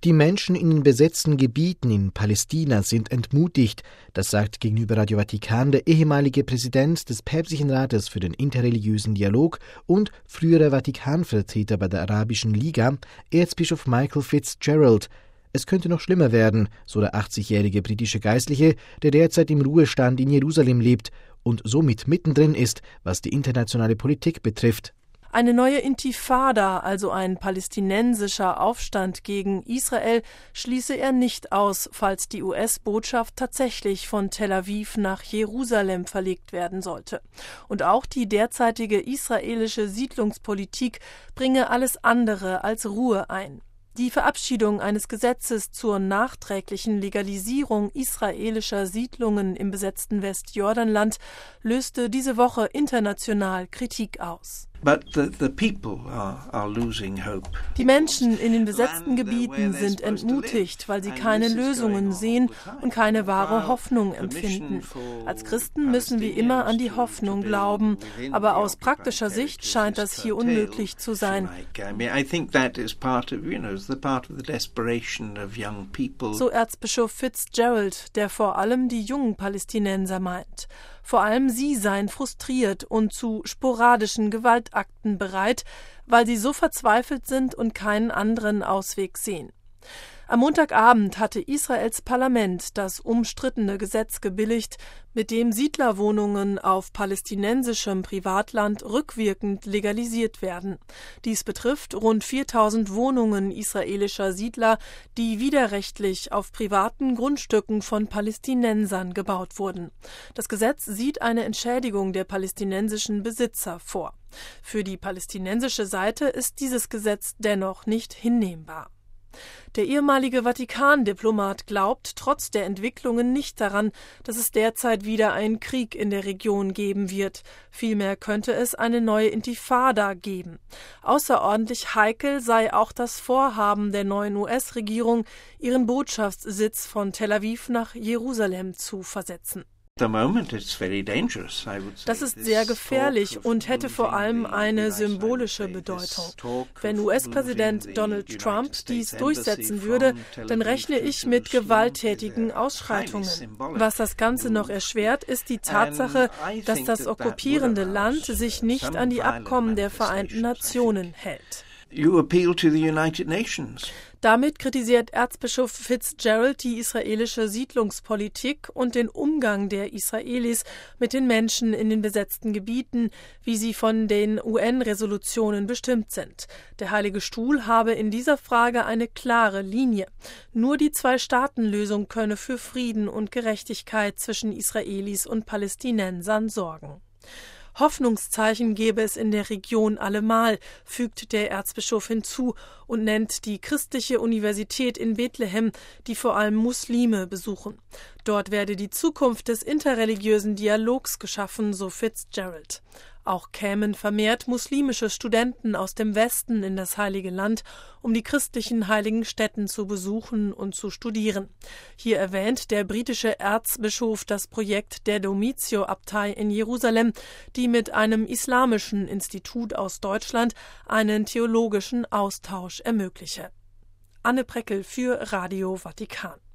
Die Menschen in den besetzten Gebieten in Palästina sind entmutigt. Das sagt gegenüber Radio Vatikan der ehemalige Präsident des Päpstlichen Rates für den interreligiösen Dialog und frühere Vatikanvertreter bei der Arabischen Liga, Erzbischof Michael Fitzgerald. Es könnte noch schlimmer werden, so der 80-jährige britische Geistliche, der derzeit im Ruhestand in Jerusalem lebt und somit mittendrin ist, was die internationale Politik betrifft. Eine neue Intifada, also ein palästinensischer Aufstand gegen Israel, schließe er nicht aus, falls die US-Botschaft tatsächlich von Tel Aviv nach Jerusalem verlegt werden sollte. Und auch die derzeitige israelische Siedlungspolitik bringe alles andere als Ruhe ein. Die Verabschiedung eines Gesetzes zur nachträglichen Legalisierung israelischer Siedlungen im besetzten Westjordanland löste diese Woche international Kritik aus. Die Menschen in den besetzten Gebieten sind entmutigt, weil sie keine Lösungen sehen und keine wahre Hoffnung empfinden. Als Christen müssen wir immer an die Hoffnung glauben, aber aus praktischer Sicht scheint das hier unmöglich zu sein. So Erzbischof Fitzgerald, der vor allem die jungen Palästinenser meint. Vor allem sie seien frustriert und zu sporadischen Gewaltakten bereit, weil sie so verzweifelt sind und keinen anderen Ausweg sehen. Am Montagabend hatte Israels Parlament das umstrittene Gesetz gebilligt, mit dem Siedlerwohnungen auf palästinensischem Privatland rückwirkend legalisiert werden. Dies betrifft rund 4.000 Wohnungen israelischer Siedler, die widerrechtlich auf privaten Grundstücken von Palästinensern gebaut wurden. Das Gesetz sieht eine Entschädigung der palästinensischen Besitzer vor. Für die palästinensische Seite ist dieses Gesetz dennoch nicht hinnehmbar. Der ehemalige Vatikan-Diplomat glaubt trotz der Entwicklungen nicht daran, dass es derzeit wieder einen Krieg in der Region geben wird. Vielmehr könnte es eine neue Intifada geben. Außerordentlich heikel sei auch das Vorhaben der neuen US-Regierung, ihren Botschaftssitz von Tel Aviv nach Jerusalem zu versetzen. Das ist sehr gefährlich und hätte vor allem eine symbolische Bedeutung. Wenn US-Präsident Donald Trump dies durchsetzen würde, dann rechne ich mit gewalttätigen Ausschreitungen. Was das Ganze noch erschwert, ist die Tatsache, dass das okkupierende Land sich nicht an die Abkommen der Vereinten Nationen hält. Damit kritisiert Erzbischof Fitzgerald die israelische Siedlungspolitik und den Umgang der Israelis mit den Menschen in den besetzten Gebieten, wie sie von den UN-Resolutionen bestimmt sind. Der Heilige Stuhl habe in dieser Frage eine klare Linie. Nur die Zwei-Staaten-Lösung könne für Frieden und Gerechtigkeit zwischen Israelis und Palästinensern sorgen. Hoffnungszeichen gebe es in der Region allemal, fügt der Erzbischof hinzu und nennt die christliche Universität in Bethlehem, die vor allem Muslime besuchen. Dort werde die Zukunft des interreligiösen Dialogs geschaffen, so Fitzgerald. Auch kämen vermehrt muslimische Studenten aus dem Westen in das Heilige Land, um die christlichen heiligen Stätten zu besuchen und zu studieren. Hier erwähnt der britische Erzbischof das Projekt der Domizio-Abtei in Jerusalem, die mit einem islamischen Institut aus Deutschland einen theologischen Austausch ermögliche. Anne Preckel für Radio Vatikan.